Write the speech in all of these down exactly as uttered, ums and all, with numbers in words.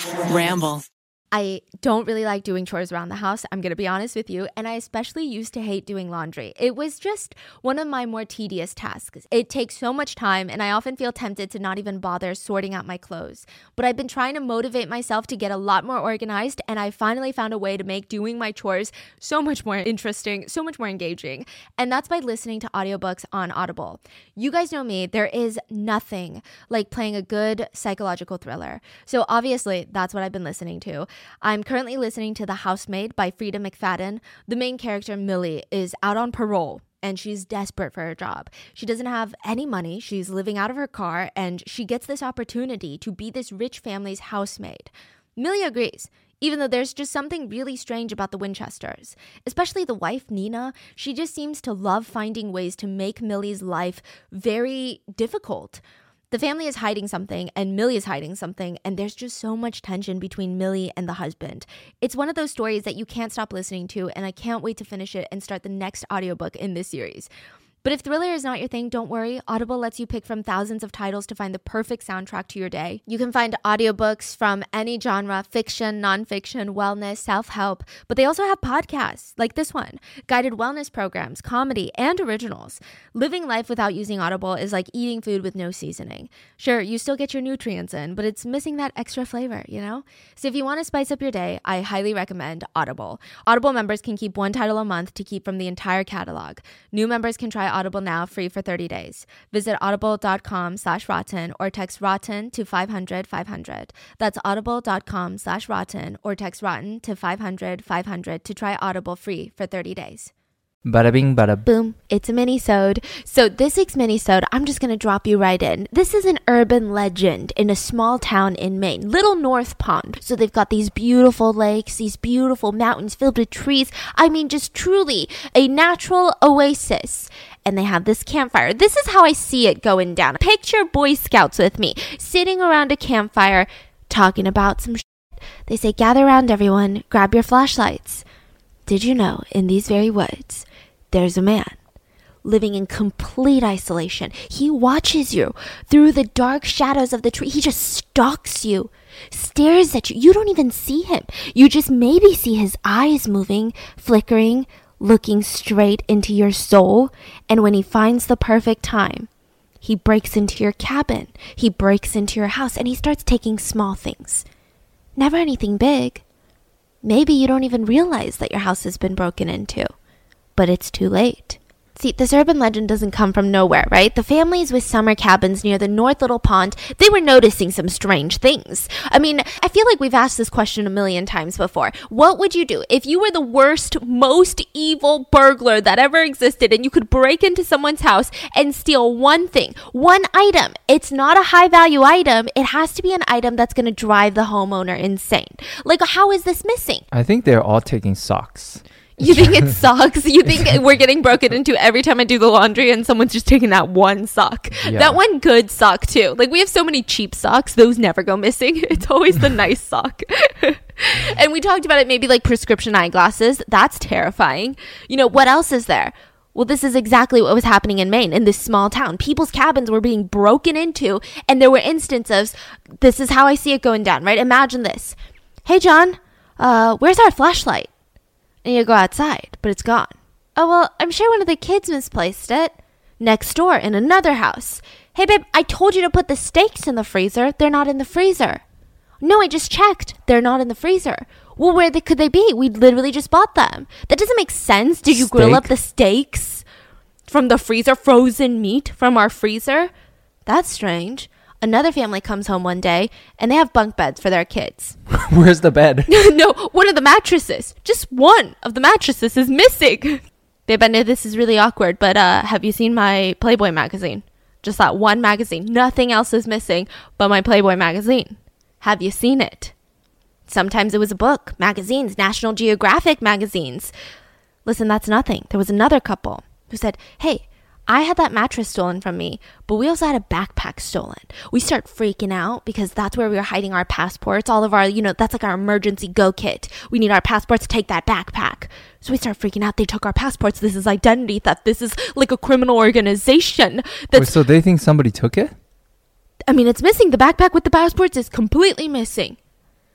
Ramble. I don't really like doing chores around the house, I'm going to be honest with you, and I especially used to hate doing laundry. It was just one of my more tedious tasks. It takes so much time, and I often feel tempted to not even bother sorting out my clothes. But I've been trying to motivate myself to get a lot more organized, and I finally found a way to make doing my chores so much more interesting, so much more engaging, and that's by listening to audiobooks on Audible. You guys know me, there is nothing like playing a good psychological thriller. So obviously, that's what I've been listening to. I'm currently listening to The Housemaid by Frida McFadden. The main character, Millie, is out on parole and she's desperate for a job. She doesn't have any money. She's living out of her car and she gets this opportunity to be this rich family's housemaid. Millie agrees, even though there's just something really strange about the Winchesters. Especially the wife, Nina. She just seems to love finding ways to make Millie's life very difficult. The family is hiding something and Millie is hiding something, and there's just so much tension between Millie and the husband. It's one of those stories that you can't stop listening to, and I can't wait to finish it and start the next audiobook in this series. But if thriller is not your thing, don't worry. Audible lets you pick from thousands of titles to find the perfect soundtrack to your day. You can find audiobooks from any genre, fiction, nonfiction, wellness, self-help, but they also have podcasts like this one, guided wellness programs, comedy, and originals. Living life without using Audible is like eating food with no seasoning. Sure, you still get your nutrients in, but it's missing that extra flavor, you know? So if you want to spice up your day, I highly recommend Audible. Audible members can keep one title a month to keep from the entire catalog. New members can try Audible now free for thirty days. Visit audible.com slash rotten or text rotten to five hundred five hundred. That's audible.com slash rotten or text rotten to five hundred five hundred to try Audible free for thirty days. Bada bing, bada boom. It's a mini-sode. So this week's mini-sode, I'm just going to drop you right in. This is an urban legend in a small town in Maine, Little North Pond. So they've got these beautiful lakes, these beautiful mountains filled with trees. I mean, just truly a natural oasis. And they have this campfire. This is how I see it going down. Picture Boy Scouts with me, sitting around a campfire, talking about some shit. They say, gather around everyone, grab your flashlights. Did you know, in these very woods, there's a man living in complete isolation. He watches you through the dark shadows of the tree. He just stalks you, stares at you. You don't even see him. You just maybe see his eyes moving, flickering, looking straight into your soul. And when he finds the perfect time, he breaks into your cabin. He breaks into your house and he starts taking small things. Never anything big. Maybe you don't even realize that your house has been broken into. But it's too late. See, this urban legend doesn't come from nowhere, right? The families with summer cabins near the North Little Pond, they were noticing some strange things. I mean, I feel like we've asked this question a million times before. What would you do if you were the worst, most evil burglar that ever existed and you could break into someone's house and steal one thing, one item? It's not a high-value item. It has to be an item that's going to drive the homeowner insane. Like, how is this missing? I think they're all taking socks. You think it's socks? You think we're getting broken into every time I do the laundry and someone's just taking that one sock? Yeah. That one good sock too. Like, we have so many cheap socks. Those never go missing. It's always the nice sock. And we talked about it, maybe like prescription eyeglasses. That's terrifying. You know, what else is there? Well, this is exactly what was happening in Maine, in this small town. People's cabins were being broken into, and there were instances of, this is how I see it going down, right? Imagine this. Hey, John, uh, where's our flashlight? And you go outside, but it's gone. Oh, well, I'm sure one of the kids misplaced it. Next door, in another house. Hey, babe, I told you to put the steaks in the freezer. They're not in the freezer. No, I just checked. They're not in the freezer. Well, where they, could they be? We literally just bought them. That doesn't make sense. Did you Steak? grill up the steaks from the freezer? Frozen meat from our freezer? That's strange. Another family comes home one day, and they have bunk beds for their kids. Where's the bed? No, one of the mattresses. Just one of the mattresses is missing. Babe, I know this is really awkward, but uh, have you seen my Playboy magazine? Just that one magazine. Nothing else is missing but my Playboy magazine. Have you seen it? Sometimes it was a book, magazines, National Geographic magazines. Listen, that's nothing. There was another couple who said, hey, I had that mattress stolen from me, but we also had a backpack stolen. We start freaking out because that's where we were hiding our passports. All of our, you know, that's like our emergency go kit. We need our passports to take that backpack. So we start freaking out. They took our passports. This is identity theft. This is like a criminal organization. That's, Wait, so they think somebody took it? I mean, it's missing. The backpack with the passports is completely missing.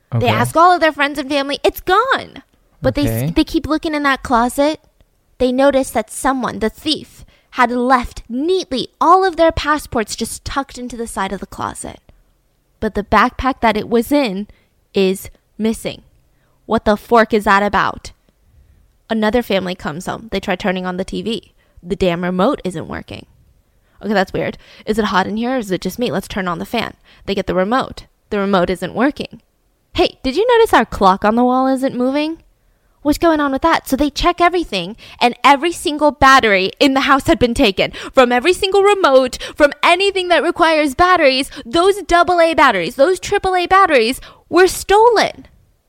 Okay. They ask all of their friends and family. It's gone. But Okay. they they keep looking in that closet. They notice that someone, the thief, had left neatly all of their passports just tucked into the side of the closet. But the backpack that it was in is missing. What the fork is that about? Another family comes home. They try turning on the T V. The damn remote isn't working. Okay, that's weird. Is it hot in here or is it just me? Let's turn on the fan. They get the remote. The remote isn't working. Hey, did you notice our clock on the wall isn't moving? What's going on with that? So they check everything, and every single battery in the house had been taken. From every single remote, from anything that requires batteries, those double A batteries, those triple A batteries were stolen.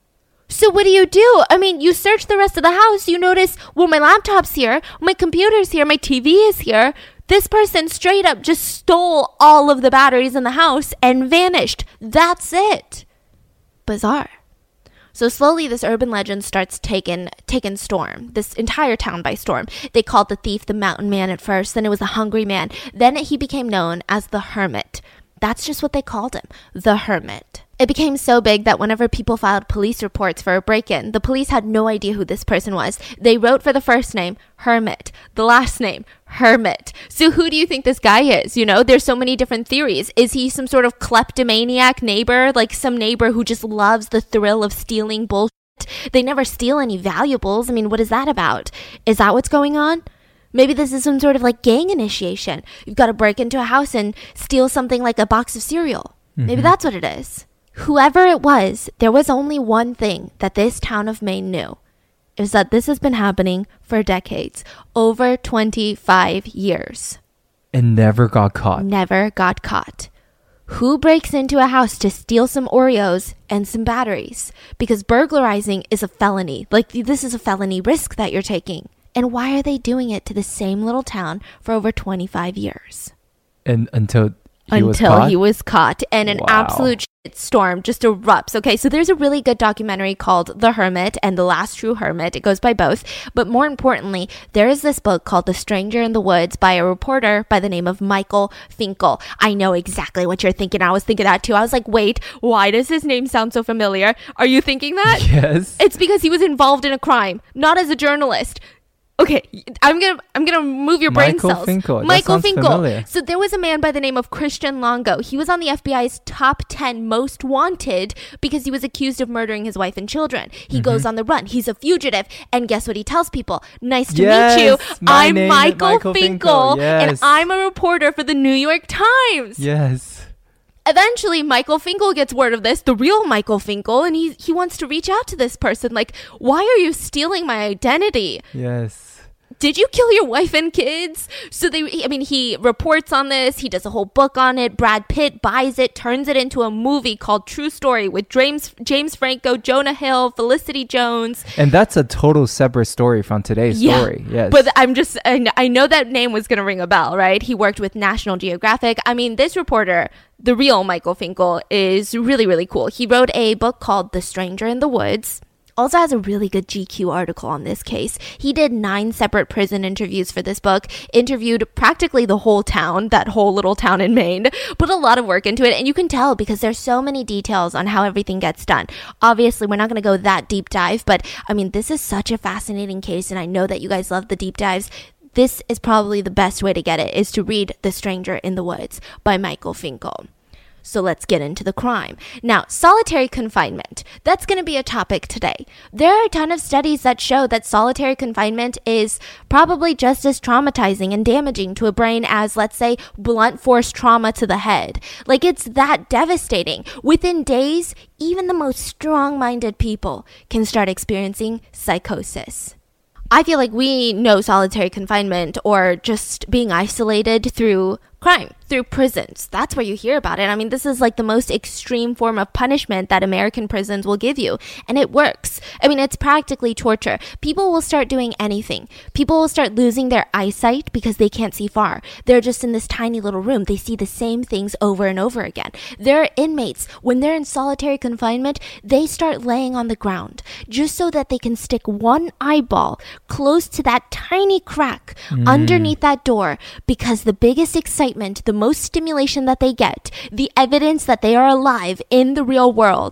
So what do you do? I mean, you search the rest of the house, you notice, well, my laptop's here, my computer's here, my T V is here. This person straight up just stole all of the batteries in the house and vanished. That's it. Bizarre. So slowly this urban legend starts taking taking storm, this entire town by storm. They called the thief the Mountain Man at first, then it was the Hungry Man. Then he became known as the Hermit. That's just what they called him, the Hermit. It became so big that whenever people filed police reports for a break-in, the police had no idea who this person was. They wrote for the first name, Hermit. The last name, Hermit. So who do you think this guy is? You know, there's so many different theories. Is he some sort of kleptomaniac neighbor? Like some neighbor who just loves the thrill of stealing bullshit? They never steal any valuables. I mean, what is that about? Is that what's going on? Maybe this is some sort of like gang initiation. You've got to break into a house and steal something like a box of cereal. Mm-hmm. Maybe that's what it is. Whoever it was, there was only one thing that this town of Maine knew. It was that this has been happening for decades. Over twenty-five years. And never got caught. Never got caught. Who breaks into a house to steal some Oreos and some batteries? Because burglarizing is a felony. Like, this is a felony risk that you're taking. And why are they doing it to the same little town for over twenty-five years? And until he until was caught? he was caught, and an Wow. absolute shit storm just erupts. Okay, so there's a really good documentary called The Hermit and The Last True Hermit. It goes by both, but more importantly, there is this book called The Stranger in the Woods by a reporter by the name of Michael Finkel. I know exactly what you're thinking. I was thinking that too. I was like, wait, why does his name sound so familiar? Are you thinking that? Yes. It's because he was involved in a crime, not as a journalist. Okay, I'm gonna I'm gonna move your brain Michael cells. Finkel. That Michael sounds Finkel. familiar. So there was a man by the name of Christian Longo. He was on the F B I's top ten most wanted because he was accused of murdering his wife and children. He Mm-hmm. goes on the run. He's a fugitive, and guess what he tells people? Nice to Yes, meet you. my I'm name is Michael, Michael Finkel, Finkel. Yes. and I'm a reporter for the New York Times. Yes. Eventually, Michael Finkel gets word of this, the real Michael Finkel, and he he wants to reach out to this person. Like, why are you stealing my identity? Yes. Did you kill your wife and kids? So they, I mean, he reports on this. He does a whole book on it. Brad Pitt buys it, turns it into a movie called True Story with James James Franco, Jonah Hill, Felicity Jones. And that's a total separate story from today's Yeah, story. Yes. But I'm just, I kn- I know that name was going to ring a bell, right? He worked with National Geographic. I mean, this reporter, the real Michael Finkel, is really, really cool. He wrote a book called The Stranger in the Woods. Also has a really good G Q article on this case. He did nine separate prison interviews for this book, interviewed practically the whole town, that whole little town in Maine, put a lot of work into it, and you can tell because there's so many details on how everything gets done. Obviously, we're not going to go that deep dive, but I mean, this is such a fascinating case, and I know that you guys love the deep dives. This is probably the best way to get it, is to read The Stranger in the Woods by Michael Finkel. So let's get into the crime. Now, solitary confinement. That's going to be a topic today. There are a ton of studies that show that solitary confinement is probably just as traumatizing and damaging to a brain as, let's say, blunt force trauma to the head. Like, it's that devastating. Within days, even the most strong-minded people can start experiencing psychosis. I feel like we know solitary confinement or just being isolated through crime, through prisons. That's where you hear about it. I mean, this is like the most extreme form of punishment that American prisons will give you. And it works. I mean, it's practically torture. People will start doing anything. People will start losing their eyesight because they can't see far. They're just in this tiny little room. They see the same things over and over again. There are inmates, when they're in solitary confinement, they start laying on the ground just so that they can stick one eyeball close to that tiny crack mm. underneath that door, because the biggest excitement, the most stimulation that they get, the evidence that they are alive in the real world,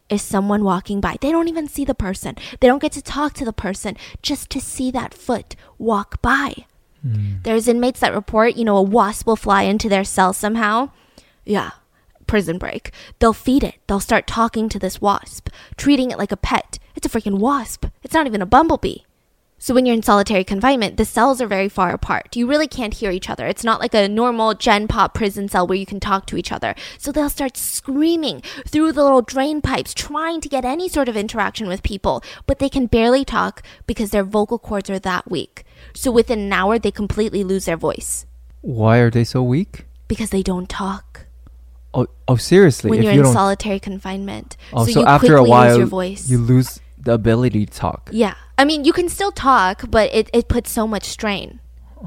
is someone walking by. They don't even see the person. They don't get to talk to the person, just to see that foot walk by. Mm. There's inmates that report, you know, a wasp will fly into their cell somehow. Yeah, Prison Break. They'll feed it. They'll start talking to this wasp, treating it like a pet. It's a freaking wasp. It's not even a bumblebee. So when you're in solitary confinement, the cells are very far apart. You really can't hear each other. It's not like a normal Gen Pop prison cell where you can talk to each other. So they'll start screaming through the little drain pipes, trying to get any sort of interaction with people. But they can barely talk because their vocal cords are that weak. So within an hour, they completely lose their voice. Why are they so weak? Because they don't talk. Oh, oh seriously? When if you're you in don't... solitary confinement. Oh, so, so you after a quickly while, lose your voice. You lose the ability to talk. Yeah. I mean, you can still talk, but it, it puts so much strain.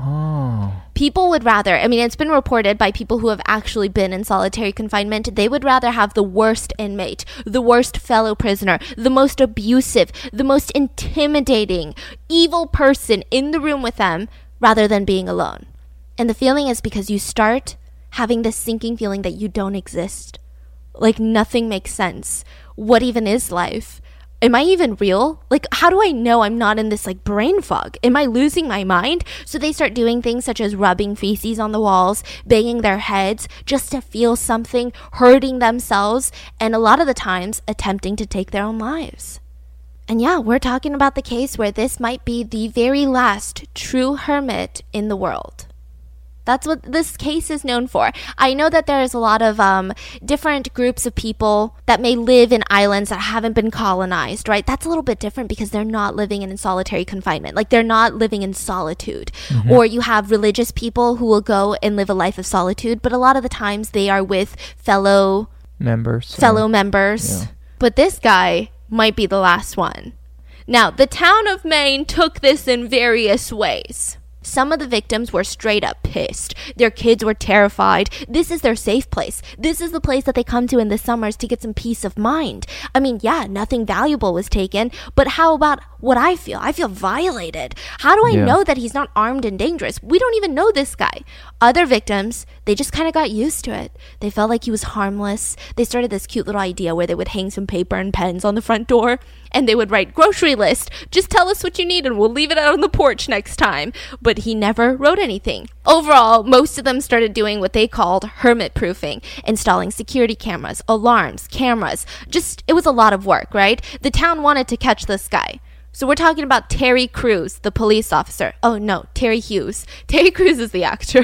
Oh. People would rather, I mean, it's been reported by people who have actually been in solitary confinement, they would rather have the worst inmate, the worst fellow prisoner, the most abusive, the most intimidating, evil person in the room with them rather than being alone. And the feeling is because you start having this sinking feeling that you don't exist. Like nothing makes sense. What even is life? Am I even real? Like, how do I know I'm not in this, like, brain fog? Am I losing my mind? So they start doing things such as rubbing feces on the walls, banging their heads just to feel something, hurting themselves, and a lot of the times attempting to take their own lives. And yeah, we're talking about the case where this might be the very last true hermit in the world. That's what this case is known for. I know that there's a lot of um, different groups of people that may live in islands that haven't been colonized, right? That's a little bit different because they're not living in solitary confinement. Like they're not living in solitude. Mm-hmm. Or you have religious people who will go and live a life of solitude, but a lot of the times they are with fellow members. Fellow or, members. Yeah. But this guy might be the last one. Now, the town of Maine took this in various ways. Some of the victims were straight up pissed. Their kids were terrified. This is their safe place. This is the place that they come to in the summers to get some peace of mind. I mean, yeah, nothing valuable was taken, but how about what I feel? I feel violated. How do I yeah. know that he's not armed and dangerous? We don't even know this guy. Other victims, they just kind of got used to it. They felt like he was harmless. They started this cute little idea where they would hang some paper and pens on the front door and they would write grocery list. Just tell us what you need and we'll leave it out on the porch next time. But he never wrote anything. Overall, most of them started doing what they called hermit proofing, installing security cameras, alarms, cameras. Just, it was a lot of work, right? The town wanted to catch this guy. So we're talking about Terry Crews, the police officer. Oh, no, Terry Hughes. Terry Crews is the actor.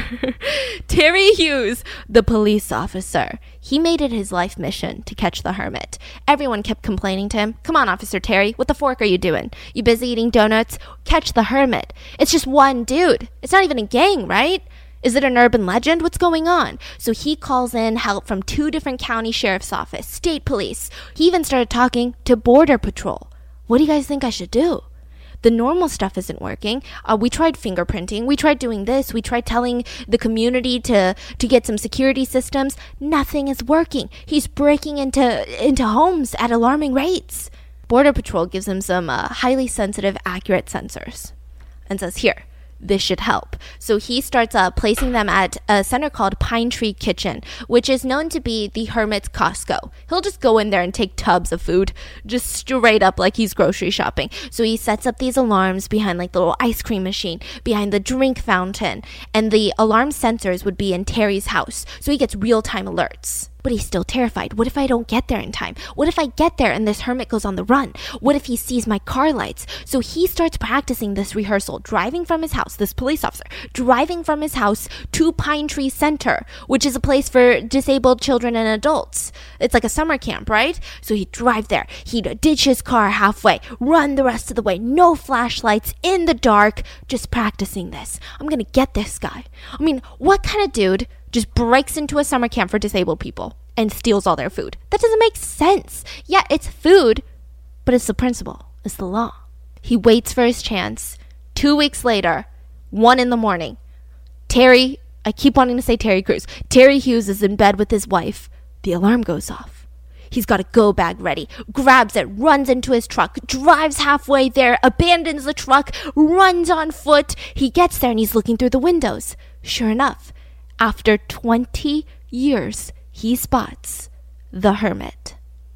Terry Hughes, the police officer. He made it his life mission to catch the hermit. Everyone kept complaining to him. Come on, Officer Terry, what the fork are you doing? You busy eating donuts? Catch the hermit. It's just one dude. It's not even a gang, right? Is it an urban legend? What's going on? So he calls in help from two different county sheriff's office, state police. He even started talking to Border Patrol. What do you guys think I should do? The normal stuff isn't working. Uh, we tried fingerprinting. We tried doing this. We tried telling the community to, to get some security systems. Nothing is working. He's breaking into, into homes at alarming rates. Border Patrol gives him some uh, highly sensitive, accurate sensors and says, here, this should help. So he starts uh, placing them at a center called Pine Tree Kitchen, which is known to be the hermit's Costco. He'll just go in there and take tubs of food, just straight up like he's grocery shopping. So he sets up these alarms behind like the little ice cream machine, behind the drink fountain, and the alarm sensors would be in Terry's house. So he gets real-time alerts. But he's still terrified. What if I don't get there in time? What if I get there and this hermit goes on the run? What if he sees my car lights? So he starts practicing this rehearsal, driving from his house, this police officer, driving from his house to Pine Tree Center, which is a place for disabled children and adults. It's like a summer camp, right? So he'd drive there. He'd ditch his car halfway, run the rest of the way, no flashlights, in the dark, just practicing this. I'm gonna get this guy. I mean, what kind of dude just breaks into a summer camp for disabled people and steals all their food? That doesn't make sense. Yeah, it's food, but it's the principle. It's the law. He waits for his chance. Two weeks later, one in the morning, Terry, I keep wanting to say Terry Crews, Terry Hughes is in bed with his wife. The alarm goes off. He's got a go bag ready, grabs it, runs into his truck, drives halfway there, abandons the truck, runs on foot. He gets there and he's looking through the windows. Sure enough, after twenty years, he spots the hermit.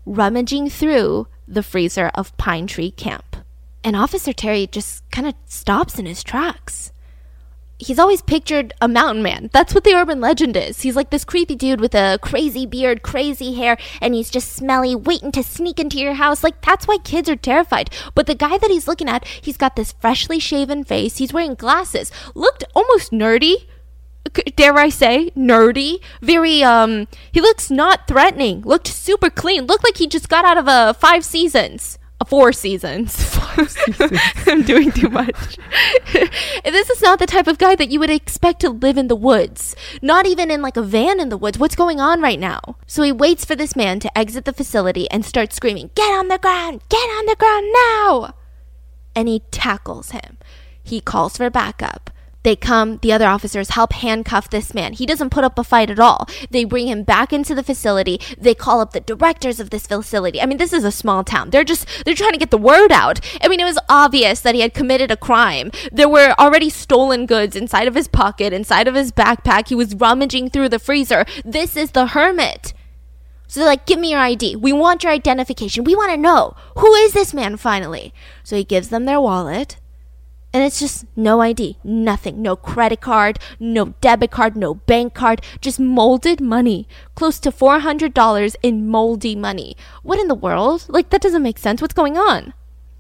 rummaging through the freezer of Pine Tree Camp. And Officer Terry just kind of stops in his tracks. He's always pictured a mountain man. That's what the urban legend is. He's like this creepy dude with a crazy beard, crazy hair, and he's just smelly, waiting to sneak into your house. Like, that's why kids are terrified. But the guy that he's looking at, he's got this freshly shaven face. He's wearing glasses. Looked almost nerdy. Dare I say, nerdy. Very, um, he looks not threatening. Looked super clean. Looked like he just got out of a five seasons. A four seasons. Five seasons. I'm doing too much. This is not the type of guy that you would expect to live in the woods. Not even in like a van in the woods. What's going on right now? So he waits for this man to exit the facility and starts screaming, "Get on the ground! Get on the ground now!" And he tackles him. He calls for backup. They come, the other officers help handcuff this man. He doesn't put up a fight at all. They bring him back into the facility. They call up the directors of this facility. I mean, this is a small town. They're just, they're trying to get the word out. I mean, it was obvious that he had committed a crime. There were already stolen goods inside of his pocket, inside of his backpack. He was rummaging through the freezer. This is the hermit. So they're like, "Give me your I D. We want your identification. We want to know, who is this man finally?" So he gives them their wallet. And it's just no I D, nothing, no credit card, no debit card, no bank card, just molded money. Close to four hundred dollars in moldy money. What in the world? Like, that doesn't make sense. What's going on?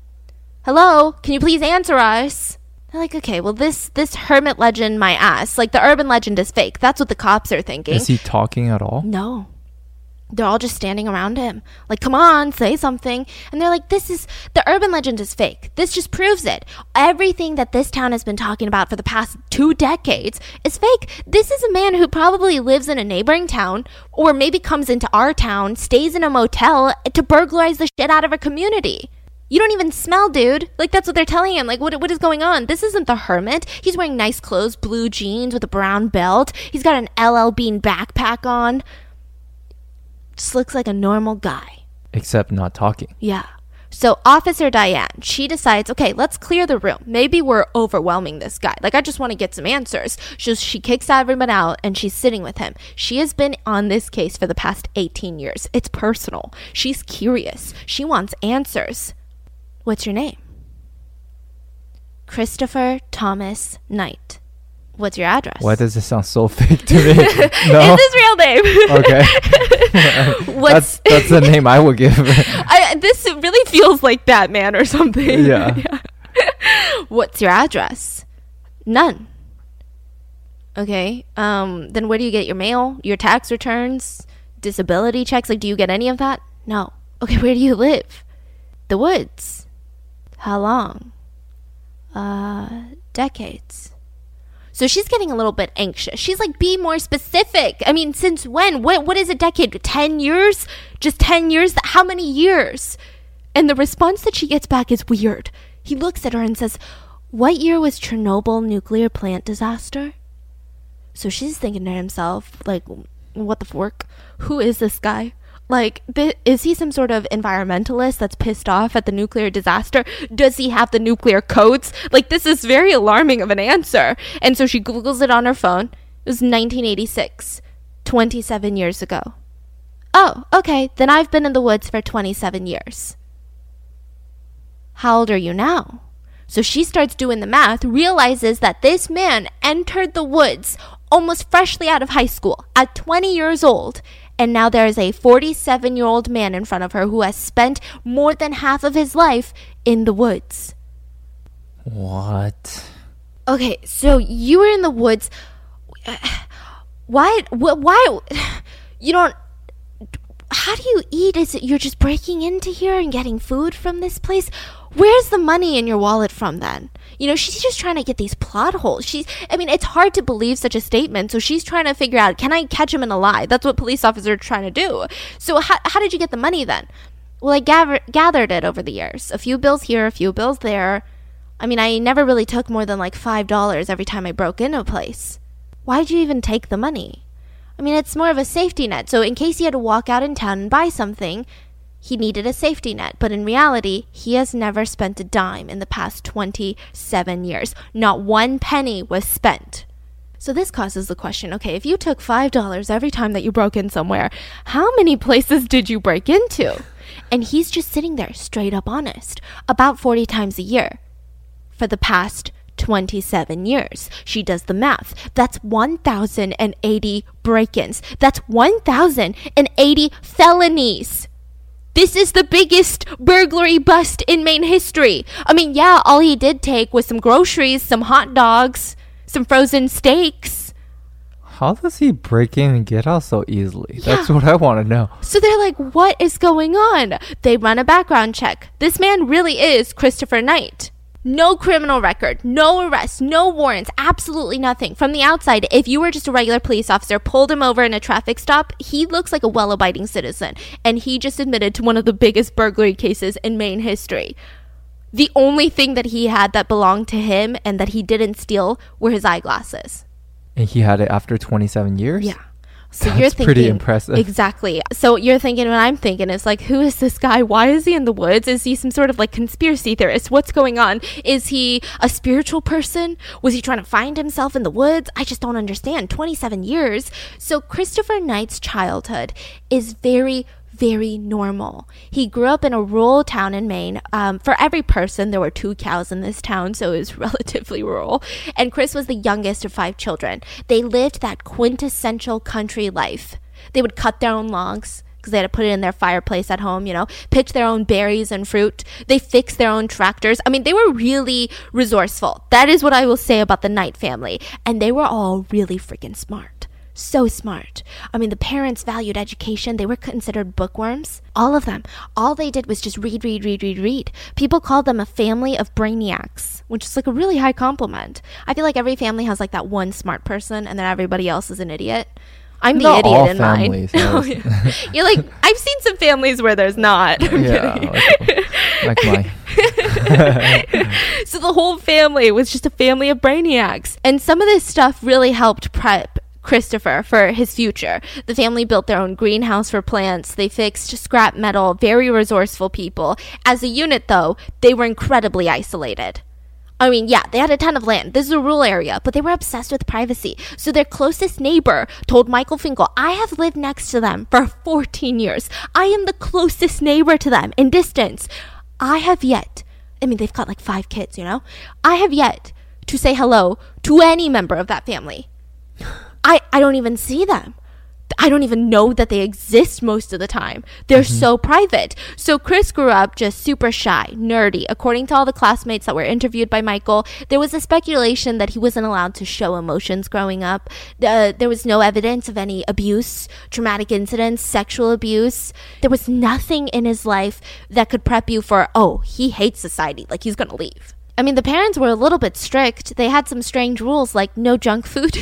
Hello? Can you please answer us? They're like, okay, well, this, this hermit legend, my ass. Like, the urban legend is fake. That's what the cops are thinking. Is he talking at all? No. They're all just standing around him. Like, come on, say something. And they're like, this is, the urban legend is fake. This just proves it. Everything that this town has been talking about for the past two decades is fake. This is a man who probably lives in a neighboring town, or maybe comes into our town, stays in a motel to burglarize the shit out of a community. You don't even smell, dude. Like, that's what they're telling him. Like, what what is going on? This isn't the hermit. He's wearing nice clothes, blue jeans with a brown belt. He's got an L L Bean backpack on. Just looks like a normal guy. Except not talking. Yeah. So Officer Diane, she decides, okay, let's clear the room. Maybe we're overwhelming this guy. Like, I just want to get some answers. So she kicks everyone out and she's sitting with him. She has been on this case for the past eighteen years. It's personal. She's curious. She wants answers. What's your name? Christopher Thomas Knight. What's your address? Why does it sound so fake to me? No? It's his real name. Okay. What's that's, that's the name I would give. I, this really feels like Batman or something. Yeah. Yeah. What's your address? None. Okay. Um. Then where do you get your mail? Your tax returns? Disability checks? Like, do you get any of that? No. Okay, where do you live? The woods. How long? Uh, decades. So she's getting a little bit anxious. She's like, be more specific. I mean, since when? What What is a decade? ten years? Just ten years? How many years? And the response that she gets back is weird. He looks at her and says, "What year was Chernobyl nuclear plant disaster?" So she's thinking to herself, like, what the fork? Who is this guy? Like, th- is he some sort of environmentalist that's pissed off at the nuclear disaster? Does he have the nuclear codes? Like, this is very alarming of an answer. And so she Googles it on her phone. It was nineteen eighty-six, twenty-seven years ago. Oh, okay, then I've been in the woods for twenty-seven years. How old are you now? So she starts doing the math, realizes that this man entered the woods almost freshly out of high school at twenty years old. And now there is a forty-seven-year-old man in front of her who has spent more than half of his life in the woods. What? Okay, so you were in the woods. Why? Why? You don't... How do you eat? Is it you're just breaking into here and getting food from this place? Where's the money in your wallet from then? You know, she's just trying to get these plot holes. She's, I mean, it's hard to believe such a statement. So she's trying to figure out, can I catch him in a lie? That's what police officers are trying to do. So how, how did you get the money then? Well, I gather, gathered it over the years. A few bills here, a few bills there. I mean, I never really took more than like five dollars every time I broke into a place. Why did you even take the money? I mean, it's more of a safety net. So in case he had to walk out in town and buy something, he needed a safety net. But in reality, he has never spent a dime in the past twenty-seven years. Not one penny was spent. So this causes the question, okay, if you took five dollars every time that you broke in somewhere, how many places did you break into? And he's just sitting there straight up honest about forty times a year for the past twenty-seven years. She does the math. That's one thousand eighty break-ins. That's one thousand eighty felonies. This is the biggest burglary bust in Maine history. I mean, yeah, all he did take was some groceries, some hot dogs, some frozen steaks. How does he break in and get out so easily? Yeah. That's what I want to know. So they're like, what is going on? They run a background check. This man really is Christopher Knight. No criminal record, no arrests, no warrants, absolutely nothing. From the outside, if you were just a regular police officer, pulled him over in a traffic stop, he looks like a well-abiding citizen. And he just admitted to one of the biggest burglary cases in Maine history. The only thing that he had that belonged to him and that he didn't steal were his eyeglasses. And he had it after twenty-seven years? Yeah. So That's you're thinking, pretty impressive. Exactly. So you're thinking what I'm thinking is like, who is this guy? Why is he in the woods? Is he some sort of like conspiracy theorist? What's going on? Is he a spiritual person? Was he trying to find himself in the woods? I just don't understand. twenty-seven years. So Christopher Knight's childhood is very, very normal. He grew up in a rural town in Maine. Um, for every person, there were two cows in this town, so it was relatively rural. And Chris was the youngest of five children. They lived that quintessential country life. They would cut their own logs because they had to put it in their fireplace at home, you know, pitch their own berries and fruit. They fixed their own tractors. I mean, they were really resourceful. That is what I will say about the Knight family. And they were all really freaking smart. So smart. I mean, the parents valued education. They were considered bookworms. All of them. All they did was just read, read, read, read, read. People called them a family of brainiacs, which is like a really high compliment. I feel like every family has like that one smart person and then everybody else is an idiot. I'm the Not idiot all in families, mine. no. Oh, yeah. You're like, I've seen some families where there's not. I'm Yeah, kidding. like, like mine. So the whole family was just a family of brainiacs. And some of this stuff really helped prep Christopher for his future. The family built their own greenhouse for plants. They fixed scrap metal. Very resourceful people. As a unit, though, they were incredibly isolated. I mean, yeah, they had a ton of land. This is a rural area, but they were obsessed with privacy. So their closest neighbor told Michael Finkel, I have lived next to them for fourteen years. I am the closest neighbor to them in distance. I have yet, I mean, they've got like five kids, you know? I have yet to say hello to any member of that family. I, I don't even see them. I don't even know that they exist most of the time. They're mm-hmm. so private. So Chris grew up just super shy, nerdy. According to all the classmates that were interviewed by Michael, there was a speculation that he wasn't allowed to show emotions growing up. Uh, there was no evidence of any abuse, traumatic incidents, sexual abuse. There was nothing in his life that could prep you for, oh, he hates society, like he's going to leave. I mean, the parents were a little bit strict. They had some strange rules like no junk food.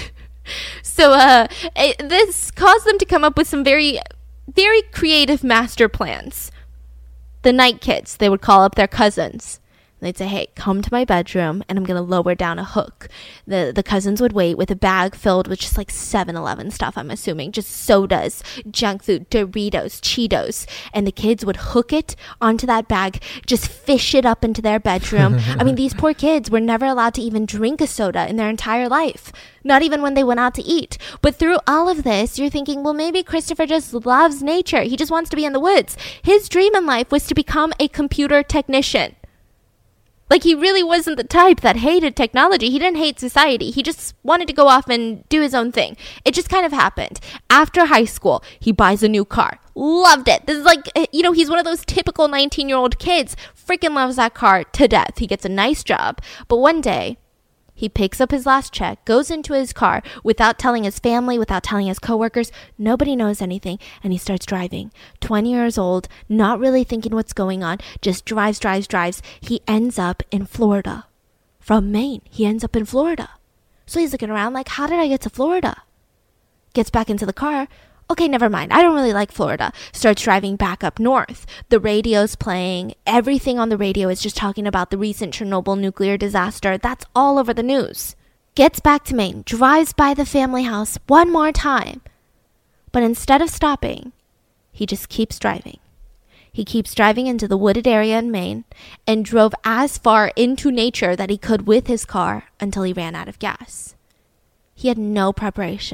So uh, it, this caused them to come up with some very, very creative master plans. The Knight kids, they would call up their cousins. They'd say, hey, come to my bedroom, and I'm going to lower down a hook. The the cousins would wait with a bag filled with just like seven eleven stuff, I'm assuming. Just sodas, junk food, Doritos, Cheetos. And the kids would hook it onto that bag, just fish it up into their bedroom. I mean, these poor kids were never allowed to even drink a soda in their entire life. Not even when they went out to eat. But through all of this, you're thinking, well, maybe Christopher just loves nature. He just wants to be in the woods. His dream in life was to become a computer technician. Like, he really wasn't the type that hated technology. He didn't hate society. He just wanted to go off and do his own thing. It just kind of happened. After high school, he buys a new car. Loved it. This is like, you know, he's one of those typical nineteen-year-old kids. Freaking loves that car to death. He gets a nice job. But one day, he picks up his last check, goes into his car without telling his family, without telling his coworkers. Nobody knows anything, and he starts driving. twenty years old, not really thinking what's going on, just drives, drives, drives. He ends up in Florida. From Maine, he ends up in Florida. So he's looking around like, how did I get to Florida? Gets back into the car. Okay, never mind. I don't really like Florida. Starts driving back up north. The radio's playing. Everything on the radio is just talking about the recent Chernobyl nuclear disaster. That's all over the news. Gets back to Maine. Drives by the family house one more time. But instead of stopping, he just keeps driving. He keeps driving into the wooded area in Maine and drove as far into nature that he could with his car until he ran out of gas. He had no preparation.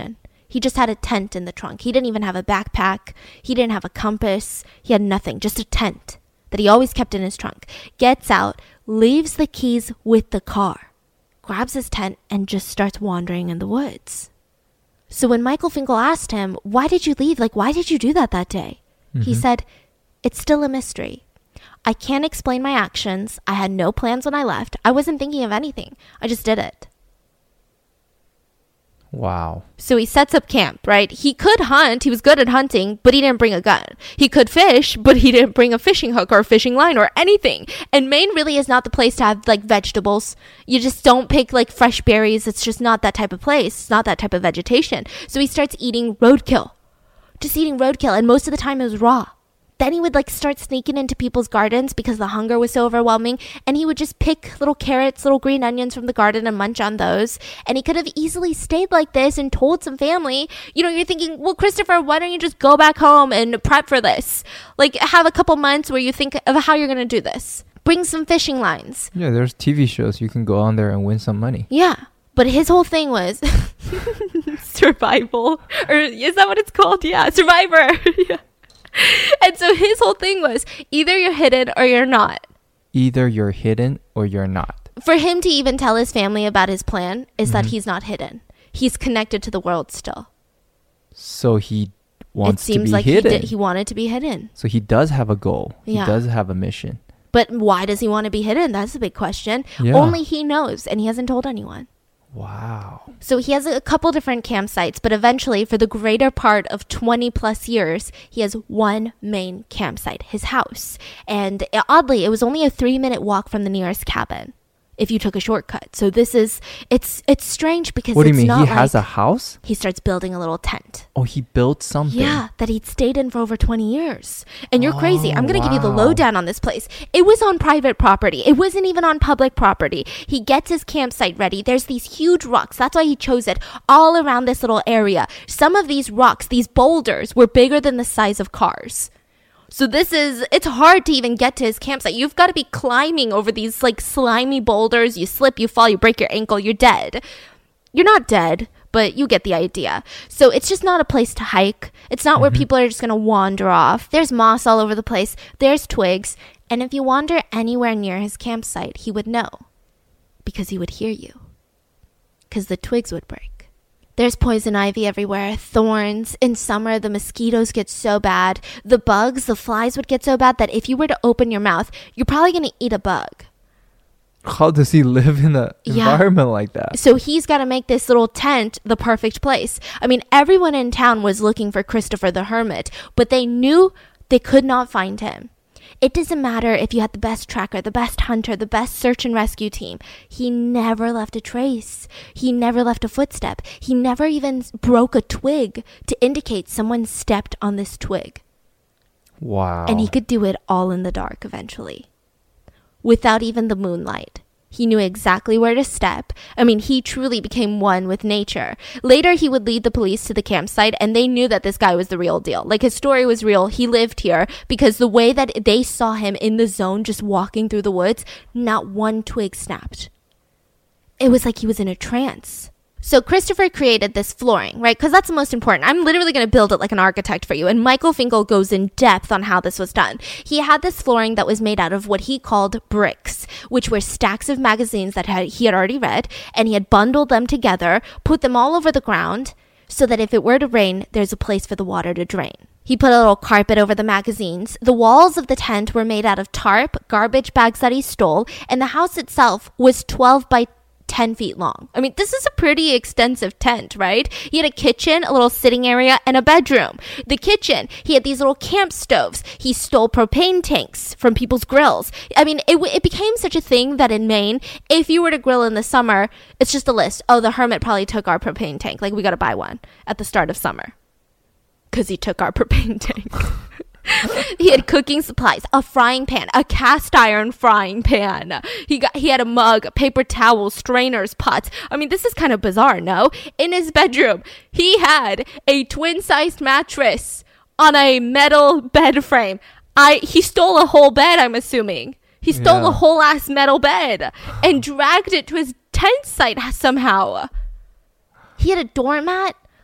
He just had a tent in the trunk. He didn't even have a backpack. He didn't have a compass. He had nothing, just a tent that he always kept in his trunk. Gets out, leaves the keys with the car, grabs his tent, and just starts wandering in the woods. So when Michael Finkel asked him, why did you leave? Like, why did you do that that day? Mm-hmm. He said, it's still a mystery. I can't explain my actions. I had no plans when I left. I wasn't thinking of anything. I just did it. Wow. So he sets up camp, right? He could hunt. He was good at hunting, but he didn't bring a gun. He could fish, but he didn't bring a fishing hook or a fishing line or anything. And Maine really is not the place to have like vegetables. You just don't pick like fresh berries. It's just not that type of place. It's not that type of vegetation. So he starts eating roadkill. Just eating roadkill. And most of the time it was raw. Then he would like start sneaking into people's gardens because the hunger was so overwhelming. And he would just pick little carrots, little green onions from the garden and munch on those. And he could have easily stayed like this and told some family. You know, you're thinking, well, Christopher, why don't you just go back home and prep for this? Like have a couple months where you think of how you're going to do this. Bring some fishing lines. Yeah, there's T V shows. You can go on there and win some money. Yeah. But his whole thing was survival. Or is that what it's called? Yeah, Survivor. Yeah. And so his whole thing was either you're hidden or you're not. Either you're hidden or you're not. For him to even tell his family about his plan is Mm-hmm. that he's not hidden. He's connected to the world still. So he wants it seems to be like hidden. He, did, he wanted to be hidden. So he does have a goal. Yeah. He does have a mission. But why does he want to be hidden? That's a big question. Yeah. Only he knows, and he hasn't told anyone. Wow. So he has a couple different campsites, but eventually, for the greater part of twenty plus years, he has one main campsite, his house. And uh, oddly, it was only a three minute walk from the nearest cabin if you took a shortcut. So this is, it's it's strange because What do you it's mean? not He has like a house? he starts building a little tent. Oh, he built something. Yeah, that he'd stayed in for over twenty years. And you're Oh, crazy. I'm going to give you the wow. lowdown on this place. It was on private property. It wasn't even on public property. He gets his campsite ready. There's these huge rocks. That's why he chose it all around this little area. Some of these rocks, these boulders, were bigger than the size of cars. So this is, it's hard to even get to his campsite. You've got to be climbing over these like slimy boulders. You slip, you fall, you break your ankle, you're dead. You're not dead, but you get the idea. So it's just not a place to hike. It's not mm-hmm. where people are just going to wander off. There's moss all over the place. There's twigs. And if you wander anywhere near his campsite, he would know because he would hear you because the twigs would break. There's poison ivy everywhere, thorns. In summer, the mosquitoes get so bad. The bugs, the flies would get so bad that if you were to open your mouth, you're probably going to eat a bug. How does he live in an Yeah. environment like that? So he's got to make this little tent the perfect place. I mean, everyone in town was looking for Christopher the Hermit, but they knew they could not find him. It doesn't matter if you had the best tracker, the best hunter, the best search and rescue team. He never left a trace. He never left a footstep. He never even broke a twig to indicate someone stepped on this twig. Wow. And he could do it all in the dark eventually, without even the moonlight. He knew exactly where to step. I mean, he truly became one with nature. Later, he would lead the police to the campsite, and they knew that this guy was the real deal. Like, his story was real. He lived here because the way that they saw him in the zone, just walking through the woods, not one twig snapped. It was like he was in a trance. So Christopher created this flooring, right? Because that's the most important. I'm literally going to build it like an architect for you. And Michael Finkel goes in depth on how this was done. He had this flooring that was made out of what he called bricks, which were stacks of magazines that had, he had already read. And he had bundled them together, put them all over the ground, so that if it were to rain, there's a place for the water to drain. He put a little carpet over the magazines. The walls of the tent were made out of tarp, garbage bags that he stole, and the house itself was twelve by ten feet long. I mean, this is a pretty extensive tent, right? He had a kitchen, a little sitting area, and a bedroom. The kitchen, he had these little camp stoves. He stole propane tanks from people's grills. I mean, it, it became such a thing that in Maine, if you were to grill in the summer, it's just a list. Oh, the hermit probably took our propane tank. Like, we got to buy one at the start of summer because he took our propane tank. He had cooking supplies, a frying pan, a cast iron frying pan. He got he had a mug, paper towels, strainers, pots. I mean, this is kind of bizarre, no? In his bedroom, he had a twin-sized mattress on a metal bed frame. I he stole a whole bed, I'm assuming. He stole Yeah. a whole ass metal bed and dragged it to his tent site somehow. He had a doormat,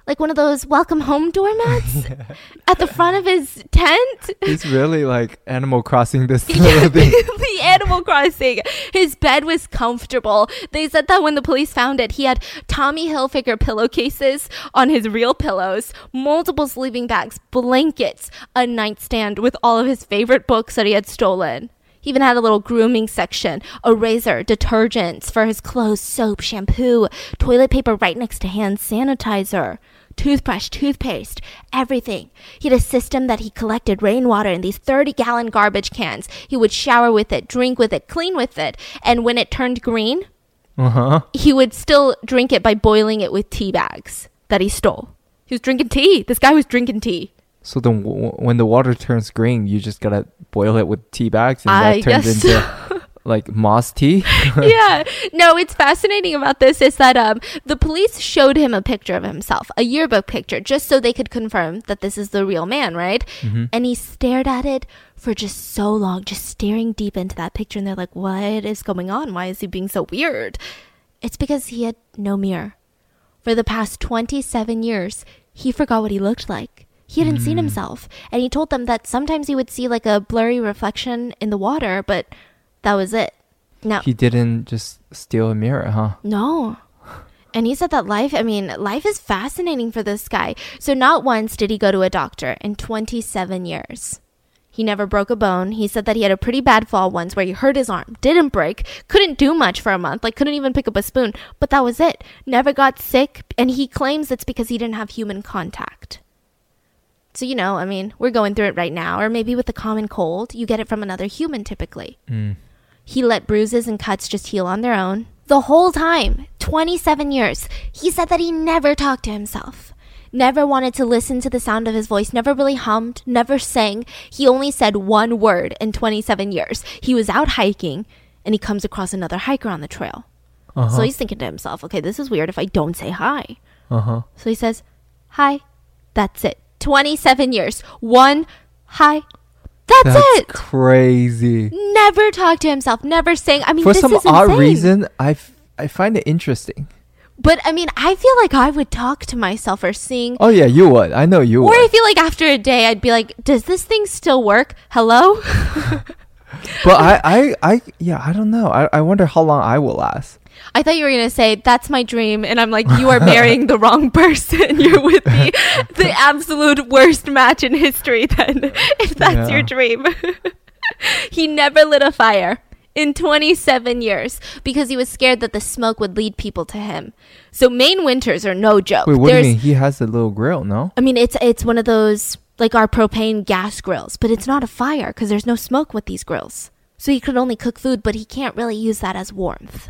like one of those welcome home doormats at the front of his tent. It's really like Animal Crossing this Yeah, little thing. the Animal Crossing. His bed was comfortable. They said that when the police found it, he had Tommy Hilfiger pillowcases on his real pillows, multiple sleeping bags, blankets, a nightstand with all of his favorite books that he had stolen. He even had a little grooming section, a razor, detergents for his clothes, soap, shampoo, toilet paper right next to hand sanitizer, toothbrush, toothpaste, everything. He had a system that he collected rainwater in these thirty-gallon garbage cans. He would shower with it, drink with it, clean with it. And when it turned green, Uh-huh. he would still drink it by boiling it with tea bags that he stole. He was drinking tea. This guy was drinking tea. So then w- when the water turns green, you just gotta boil it with tea bags and I that turns guess into like moss tea? Yeah. No, what's fascinating about this is that um, the police showed him a picture of himself, a yearbook picture, just so they could confirm that this is the real man, right? Mm-hmm. And he stared at it for just so long, just staring deep into that picture. And they're like, what is going on? Why is he being so weird? It's because he had no mirror. For the past twenty-seven years, he forgot what he looked like. He hadn't mm. seen himself. And he told them that sometimes he would see like a blurry reflection in the water, but that was it. Now, he didn't just steal a mirror, huh? No. And he said that life, I mean, life is fascinating for this guy. So not once did he go to a doctor in twenty-seven years. He never broke a bone. He said that he had a pretty bad fall once where he hurt his arm, didn't break, couldn't do much for a month, like couldn't even pick up a spoon. But that was it. Never got sick. And he claims it's because he didn't have human contact. So, you know, I mean, we're going through it right now. Or maybe with a common cold, you get it from another human typically. Mm. He let bruises and cuts just heal on their own. The whole time, twenty-seven years, he said that he never talked to himself. Never wanted to listen to the sound of his voice, never really hummed, never sang. He only said one word in twenty-seven years. He was out hiking, and he comes across another hiker on the trail. Uh-huh. So he's thinking to himself, okay, this is weird if I don't say hi. Uh-huh. So he says, hi. That's it. twenty-seven years. One hi. That's, That's it. crazy. Never talked to himself. Never sang. I mean, For this some is odd insane. reason, I, f- I find it interesting. But I mean, I feel like I would talk to myself or sing. Oh yeah, you would. I know you Or would. I feel like after a day, I'd be like, does this thing still work? Hello? But I, I, I, yeah, I don't know. I, I wonder how long I will last. I thought you were going to say, that's my dream. And I'm like, you are marrying the wrong person. You're with the, the absolute worst match in history then, if that's Yeah. your dream. He never lit a fire in twenty-seven years because he was scared that the smoke would lead people to him. So Maine winters are no joke. Wait, what There's, do you mean? He has a little grill, no? I mean, it's it's one of those, like our propane gas grills, but it's not a fire because there's no smoke with these grills. So he could only cook food, but he can't really use that as warmth.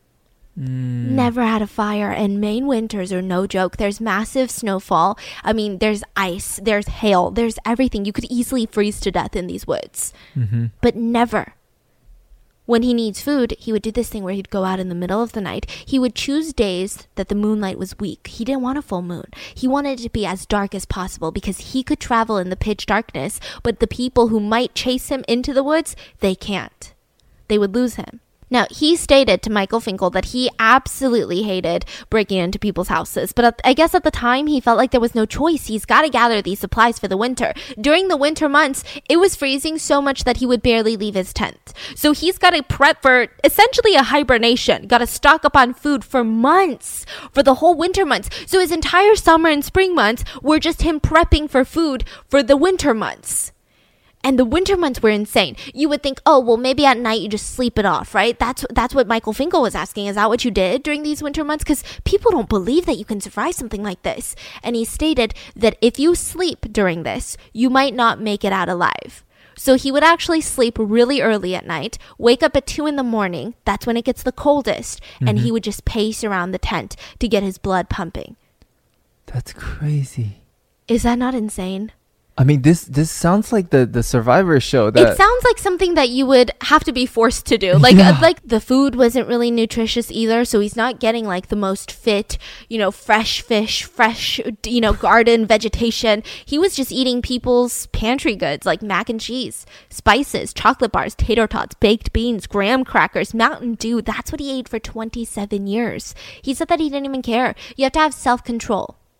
Mm. Never had a fire, and Maine winters are no joke. There's massive snowfall. I mean, there's ice, there's hail, there's everything. You could easily freeze to death in these woods. Mm-hmm. But never. When he needs food, he would do this thing where he'd go out in the middle of the night. He would choose days that the moonlight was weak. He didn't want a full moon. He wanted it to be as dark as possible because he could travel in the pitch darkness, but the people who might chase him into the woods, they can't. They would lose him. Now, he stated to Michael Finkel that he absolutely hated breaking into people's houses. But I guess at the time, he felt like there was no choice. He's got to gather these supplies for the winter. During the winter months, it was freezing so much that he would barely leave his tent. So he's got to prep for essentially a hibernation. Got to stock up on food for months, for the whole winter months. So his entire summer and spring months were just him prepping for food for the winter months. And the winter months were insane. You would think, oh, well, maybe at night you just sleep it off, right? That's that's what Michael Finkel was asking. Is that what you did during these winter months? Because people don't believe that you can survive something like this. And he stated that if you sleep during this, you might not make it out alive. So he would actually sleep really early at night, wake up at two in the morning. That's when it gets the coldest. Mm-hmm. And he would just pace around the tent to get his blood pumping. That's crazy. Is that not insane? I mean, this this sounds like the, the Survivor show. That it sounds like something that you would have to be forced to do. Like, yeah. uh, like the food wasn't really nutritious either, so he's not getting like the most fit, you know, fresh fish, fresh, you know, garden vegetation. He was just eating people's pantry goods like mac and cheese, spices, chocolate bars, tater tots, baked beans, graham crackers, Mountain Dew. That's what he ate for twenty-seven years. He said that he didn't even care. You have to have self-control.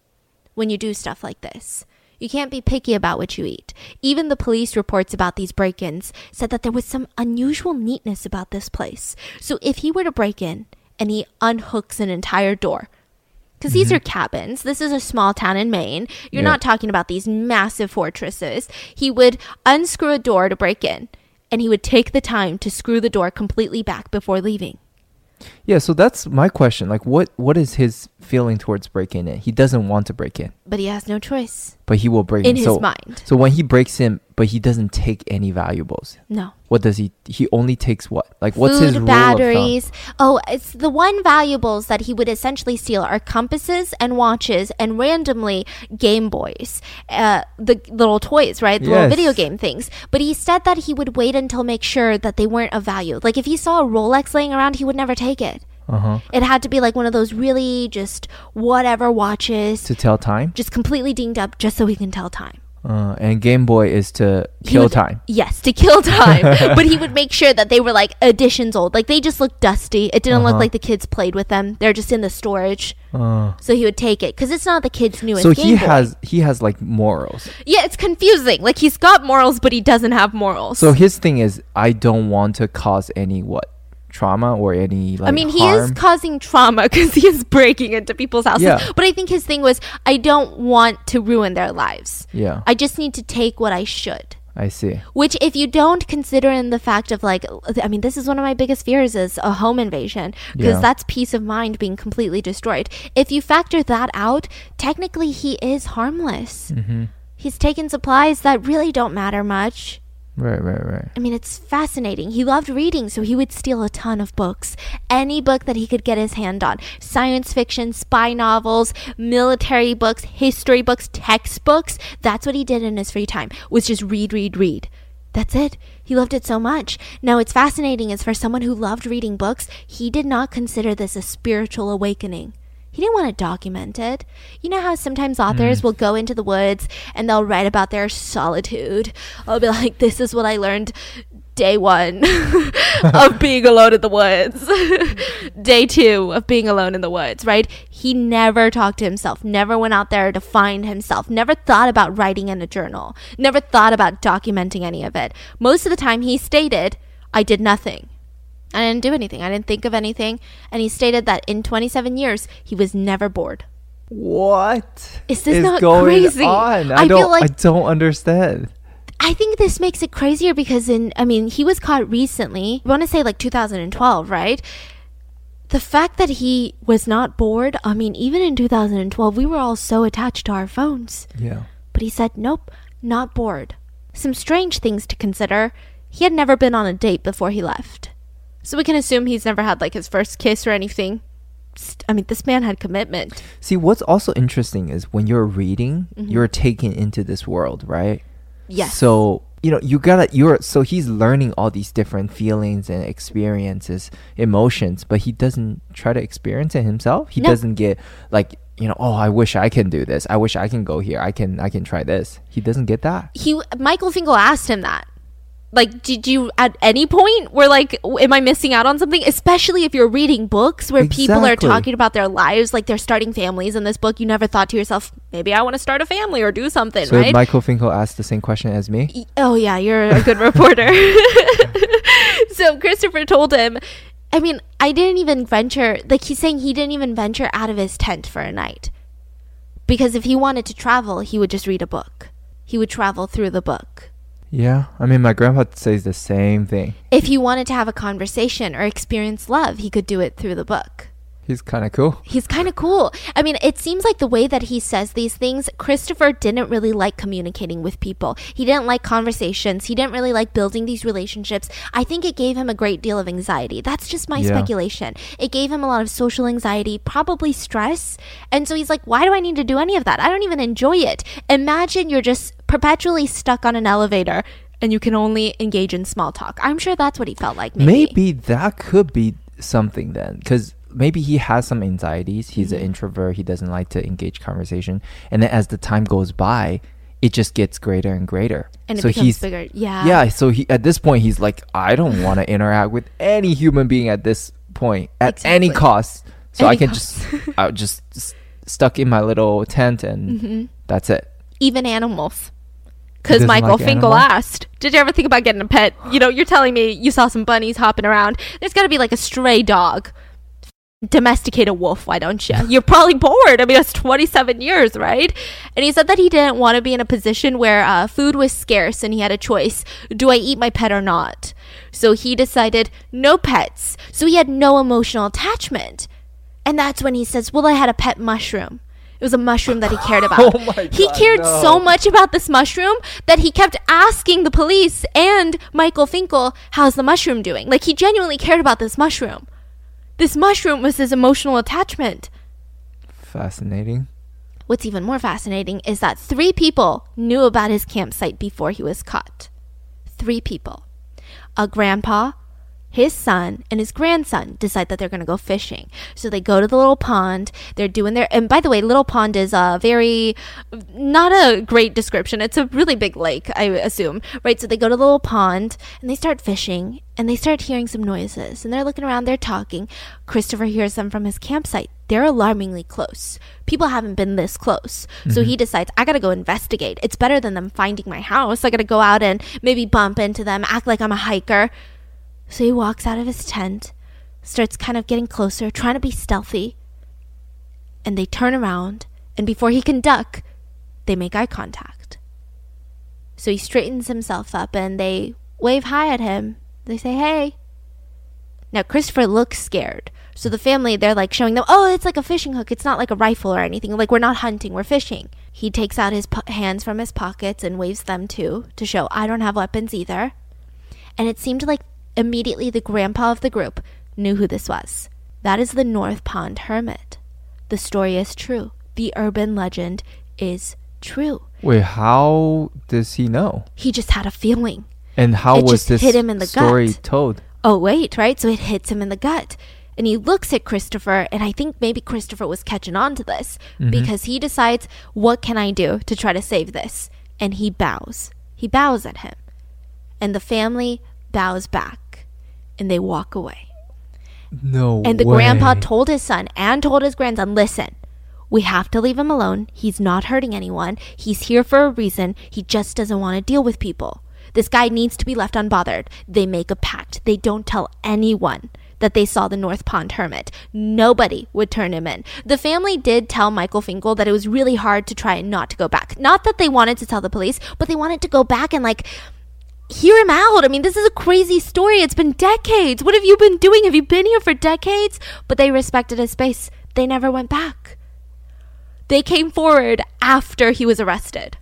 when you do stuff like this. You can't be picky about what you eat. Even the police reports about these break-ins said that there was some unusual neatness about this place. So if he were to break in and he unhooks an entire door, because these Mhm. are cabins, this is a small town in Maine. You're Yeah. not talking about these massive fortresses. He would unscrew a door to break in, and he would take the time to screw the door completely back before leaving. Yeah, so that's my question. Like, what what is his feeling towards breaking in? He doesn't want to break in, But he has no choice but he will break in in. his so, mind. so when he breaks in, but he doesn't take any valuables. No. What does he? He only takes what? Like, what's Food, his rule batteries. Oh, it's the one valuables that he would essentially steal are compasses and watches and randomly Game Boys, uh, the little toys, right? The little Yes. video game things. But he said that he would wait until make sure that they weren't of value. Like if he saw a Rolex laying around, he would never take it. Uh huh. It had to be like one of those really just whatever watches, To tell time. just completely dinged up just so he can tell time. Uh, and Game Boy is to He kill would- time. Yes, to kill time. But he would make sure that they were like editions old. Like they just looked dusty. It didn't look Uh-huh. like the kids played with them. They're just in the storage. Uh, So he would take it because it's not the kid's newest so Game he Boy. has he has like morals. Yeah, it's confusing. Like he's got morals, but he doesn't have morals. So his thing is, I don't want to cause any what trauma or any like I mean, he harm. is causing trauma because he is breaking into people's houses. Yeah. But I think his thing was, I don't want to ruin their lives. Yeah, I just need to take what I should. I see. Which, if you don't consider in the fact of like, I mean, this is one of my biggest fears is a home invasion because Yeah. that's peace of mind being completely destroyed. If you factor that out, technically he is harmless. Mm-hmm. He's taken supplies that really don't matter much. Right, right, right. I mean, it's fascinating. He loved reading, so he would steal a ton of books. Any book that he could get his hand on. Science fiction, spy novels, military books, history books, textbooks. That's what he did in his free time, was just read, read, read. That's it. He loved it so much. Now, what's fascinating is for someone who loved reading books, he did not consider this a spiritual awakening. He didn't want to document it. You know how sometimes authors Mm. will go into the woods and they'll write about their solitude. I'll be like, this is what I learned day one of being alone in the woods. Day two of being alone in the woods, right? He never talked to himself, never went out there to find himself, never thought about writing in a journal, never thought about documenting any of it. Most of the time he stated, I did nothing. I didn't do anything. I didn't think of anything. And he stated that in twenty-seven years, he was never bored. What Is this not going crazy? on? I, I don't. feel like- I don't understand. I think this makes it crazier because in, I mean, he was caught recently. I want to say like two thousand twelve, right? The fact that he was not bored, I mean, even in two thousand twelve, we were all so attached to our phones. Yeah. But he said, nope, not bored. Some strange things to consider. He had never been on a date before he left. So we can assume he's never had like his first kiss or anything. St- I mean, this man had commitment. See, what's also interesting is when you're reading, Mhm. you're taken into this world, right? Yes. So, you know, you gotta, you're, so he's learning all these different feelings and experiences, emotions, but he doesn't try to experience it himself. He No. doesn't get like, you know, oh, I wish I can do this. I wish I can go here. I can, I can try this. He doesn't get that. he Michael Finkel asked him that. Like, did you at any point were like, w- am I missing out on something? Especially if you're reading books where people are Exactly. talking about their lives, like they're starting families in this book. You never thought to yourself, maybe I want to start a family or do something, So right? Michael Finkel asked the same question as me. Y- Oh yeah, you're a good reporter. So Christopher told him, I mean, I didn't even venture, like he's saying he didn't even venture out of his tent for a night. Because if he wanted to travel, he would just read a book. He would travel through the book. Yeah, I mean, my grandpa says the same thing. If he wanted to have a conversation or experience love, he could do it through the book. He's kind of cool. He's kind of cool. I mean, it seems like the way that he says these things, Christopher didn't really like communicating with people. He didn't like conversations. He didn't really like building these relationships. I think it gave him a great deal of anxiety. That's just my Yeah. speculation. It gave him a lot of social anxiety, probably stress. And so he's like, why do I need to do any of that? I don't even enjoy it. Imagine you're just perpetually stuck on an elevator and you can only engage in small talk. I'm sure that's what he felt like. Maybe. Maybe that could be something then, because maybe he has some anxieties. He's an introvert. He doesn't like to engage conversation. And then as the time goes by, it just gets greater and greater. And it so becomes he's bigger. Yeah. yeah. So he at this point he's like, I don't want to interact with any human being at this point at any Exactly. cost. So Any I can cost. just, I'll just s- stuck in my little tent and Mm-hmm. that's it. Even animals. He Because doesn't Michael like Finkel animals? asked, did you ever think about getting a pet? You know, you're telling me you saw some bunnies hopping around. There's got to be like a stray dog. Domesticate a wolf, why don't you? You're probably bored. I mean, it's twenty-seven years, right? And he said that he didn't want to be in a position where uh, food was scarce and he had a choice. Do I eat my pet or not? So he decided no pets. So he had no emotional attachment. And that's when he says, well, I had a pet mushroom. It was a mushroom that he cared about. Oh my he God, cared no. so much about this mushroom that he kept asking the police and Michael Finkel, how's the mushroom doing? Like, he genuinely cared about this mushroom. This mushroom was his emotional attachment. Fascinating. What's even more fascinating is that three people knew about his campsite before he was caught. Three people. A grandpa, his son, and his grandson decide that they're going to go fishing. So they go to the little pond. They're doing their... And by the way, little pond is a very... Not a great description. It's a really big lake, I assume. Right? So they go to the little pond, and they start fishing, and they start hearing some noises. And they're looking around, they're talking. Christopher hears them from his campsite. They're alarmingly close. People haven't been this close. Mm-hmm. So he decides, I got to go investigate. It's better than them finding my house. I got to go out and maybe bump into them, act like I'm a hiker. So he walks out of his tent, starts kind of getting closer, trying to be stealthy. And they turn around, and before he can duck, they make eye contact. So he straightens himself up, and they wave hi at him. They say, hey. Now, Christopher looks scared. So the family, they're like showing them, oh, it's like a fishing hook. It's not like a rifle or anything. Like, we're not hunting, we're fishing. He takes out his po- hands from his pockets and waves them too, to show I don't have weapons either. And it seemed like immediately the grandpa of the group knew who this was. That is the North Pond Hermit. The story is true. The urban legend is true. Wait, how does he know? He just had a feeling. And how It was just this hit him in the story gut. told? Oh, wait, right? So it hits him in the gut. And he looks at Christopher, and I think maybe Christopher was catching on to this Mm-hmm. because he decides, what can I do to try to save this? And he bows. He bows at him. And the family bows back, and they walk away. No And the way. grandpa told his son and told his grandson, listen, we have to leave him alone. He's not hurting anyone. He's here for a reason. He just doesn't want to deal with people. This guy needs to be left unbothered. They make a pact. They don't tell anyone that they saw the North Pond Hermit. Nobody would turn him in. The family did tell Michael Finkel that it was really hard to try not to go back. Not that they wanted to tell the police, but they wanted to go back and like hear him out. I mean, this is a crazy story. It's been decades. What have you been doing? Have you been here for decades? But they respected his space. They never went back. They came forward after he was arrested.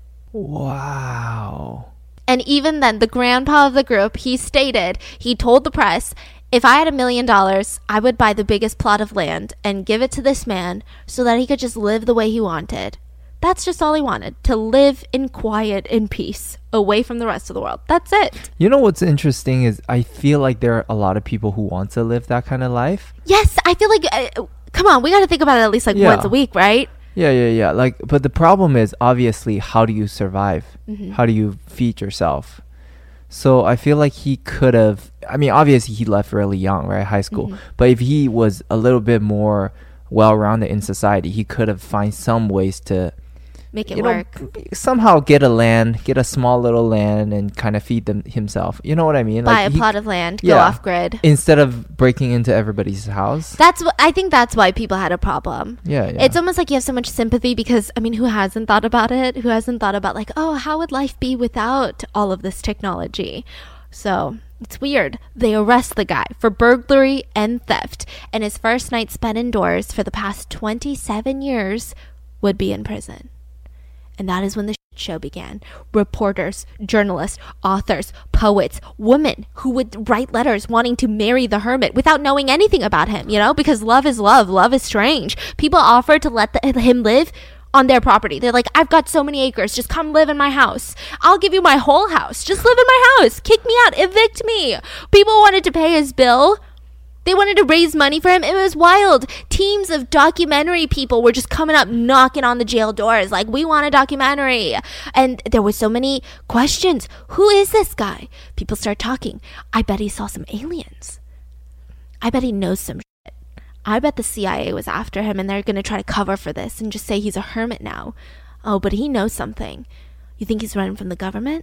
Wow. And even then, the grandpa of the group, he stated, he told the press, if I had a million dollars, I would buy the biggest plot of land and give it to this man so that he could just live the way he wanted. That's just all he wanted, to live in quiet and peace, away from the rest of the world. That's it. You know what's interesting is I feel like there are a lot of people who want to live that kind of life. Yes, I feel like, uh, come on, we got to think about it at least like Yeah. once a week, right? Yeah, yeah, yeah. Like, but the problem is obviously how do you survive? Mm-hmm. How do you feed yourself? So I feel like he could have. I mean, obviously he left really young, right? High school. Mm-hmm. But if he was a little bit more well-rounded in society, he could have find some ways to Make it you know, work. somehow get a land, get a small little land, and kind of feed them himself. You know what I mean? Buy like a he- plot of land, go yeah. off grid. instead of breaking into everybody's house. That's what I think. That's why people had a problem. Yeah, yeah. It's almost like you have so much sympathy because, I mean, who hasn't thought about it? Who hasn't thought about, like, oh, how would life be without all of this technology? So it's weird. They arrest the guy for burglary and theft, and his first night spent indoors for the past twenty-seven years would be in prison. And that is when the show began. Reporters, journalists, authors, poets, women who would write letters wanting to marry the hermit without knowing anything about him, you know, because love is love. Love is strange. People offered to let the, him live on their property. They're like, I've got so many acres. Just come live in my house. I'll give you my whole house. Just live in my house. Kick me out. Evict me. People wanted to pay his bill. They wanted to raise money for him. It was wild. Teams of documentary people were just coming up, knocking on the jail doors like, we want a documentary. And there were so many questions. Who is this guy? People start talking. I bet he saw some aliens. I bet he knows some shit. I bet the C I A was after him and they're going to try to cover for this and just say he's a hermit now. Oh, but he knows something. You think he's running from the government?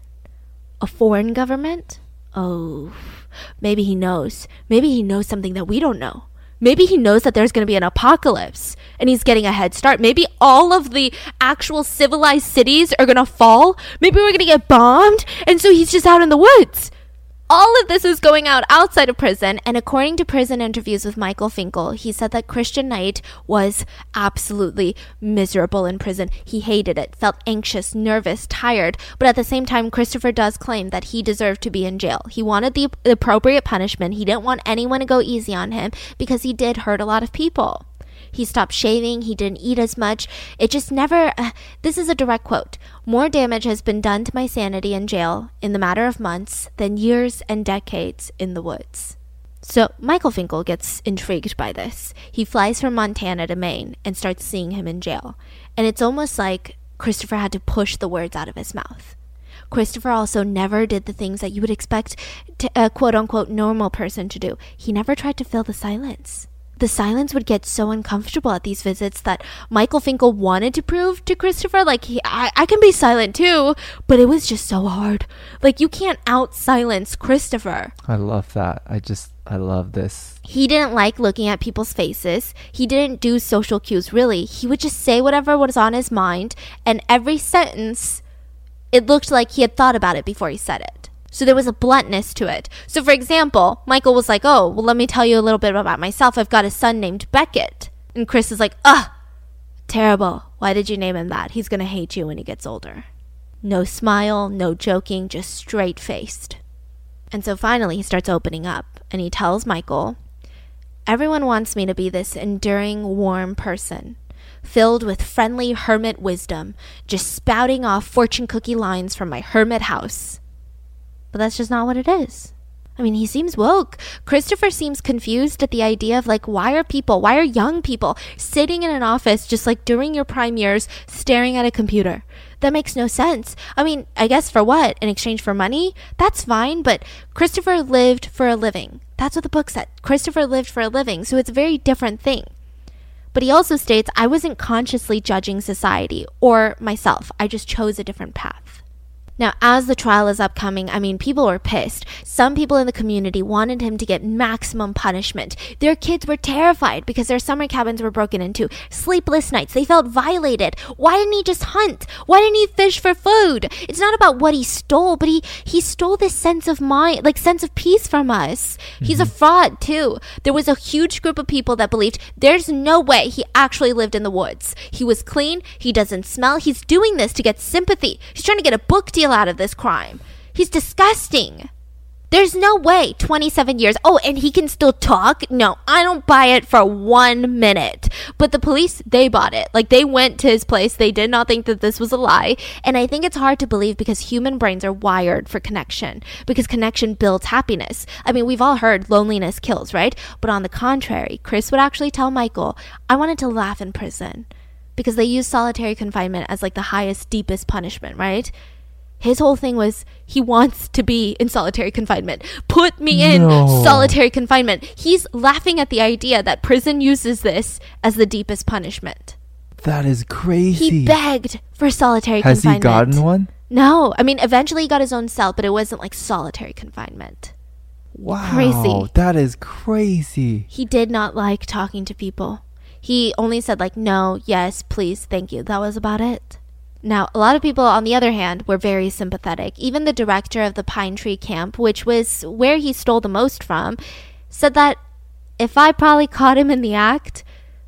A foreign government? Oh, maybe he knows. Maybe he knows something that we don't know. Maybe he knows that there's going to be an apocalypse and he's getting a head start. Maybe all of the actual civilized cities are going to fall. Maybe we're going to get bombed. And so he's just out in the woods. All of this is going out outside of prison. And according to prison interviews with Michael Finkel, he said that Christian Knight was absolutely miserable in prison. He hated it, felt anxious, nervous, tired. But at the same time, Christopher does claim that he deserved to be in jail. He wanted the appropriate punishment. He didn't want anyone to go easy on him because he did hurt a lot of people. He stopped shaving. He didn't eat as much. It just never... Uh, this is a direct quote. More damage has been done to my sanity in jail in the matter of months than years and decades in the woods. So Michael Finkel gets intrigued by this. He flies from Montana to Maine and starts seeing him in jail. And it's almost like Christopher had to push the words out of his mouth. Christopher also never did the things that you would expect to, a quote-unquote normal person to do. He never tried to fill the silence. The silence would get so uncomfortable at these visits that Michael Finkel wanted to prove to Christopher, like, he, I, I can be silent too, but it was just so hard. Like, you can't out-silence Christopher. I love that. I just, I love this. He didn't like looking at people's faces. He didn't do social cues, really. He would just say whatever was on his mind, and every sentence, it looked like he had thought about it before he said it. So there was a bluntness to it. So for example, Michael was like, oh, well, let me tell you a little bit about myself. I've got a son named Beckett. And Chris is like, ugh, terrible. Why did you name him that? He's going to hate you when he gets older. No smile, no joking, just straight-faced. And so finally he starts opening up and he tells Michael, everyone wants me to be this enduring, warm person, filled with friendly hermit wisdom, just spouting off fortune cookie lines from my hermit house. But that's just not what it is. I mean, he seems woke. Christopher seems confused at the idea of, like, why are people, why are young people sitting in an office just like during your prime years staring at a computer? That makes no sense. I mean, I guess for what? In exchange for money? That's fine, but Christopher lived for a living. That's what the book said. Christopher lived for a living, so it's a very different thing. But he also states, I wasn't consciously judging society or myself. I just chose a different path. Now, as the trial is upcoming, I mean, people were pissed. Some people in the community wanted him to get maximum punishment. Their kids were terrified because their summer cabins were broken into. Sleepless nights. They felt violated. Why didn't he just hunt? Why didn't he fish for food? It's not about what he stole, but he, he stole this sense of mind, like sense of peace from us. Mm-hmm. He's a fraud, too. There was a huge group of people that believed there's no way he actually lived in the woods. He was clean. He doesn't smell. He's doing this to get sympathy. He's trying to get a book deal out of this crime. He's disgusting. There's no way twenty-seven years. Oh, and he can still talk? No, I don't buy it for one minute. But the police, they bought it. Like, they went to his place. They did not think that this was a lie. And I think it's hard to believe because human brains are wired for connection. Because connection builds happiness. I mean, we've all heard loneliness kills, right? But on the contrary, Chris would actually tell Michael, I wanted to laugh in prison. Because they use solitary confinement as like the highest, deepest punishment, right? His whole thing was he wants to be in solitary confinement. Put me in no. solitary confinement. He's laughing at the idea that prison uses this as the deepest punishment. That is crazy. He begged for solitary Has confinement. Has he gotten one? No. I mean, eventually he got his own cell, but it wasn't like solitary confinement. Wow. Crazy. That is crazy. He did not like talking to people. He only said like, no, yes, please, thank you. That was about it. Now, a lot of people, on the other hand, were very sympathetic. Even the director of the Pine Tree Camp, which was where he stole the most from, said that if I probably caught him in the act,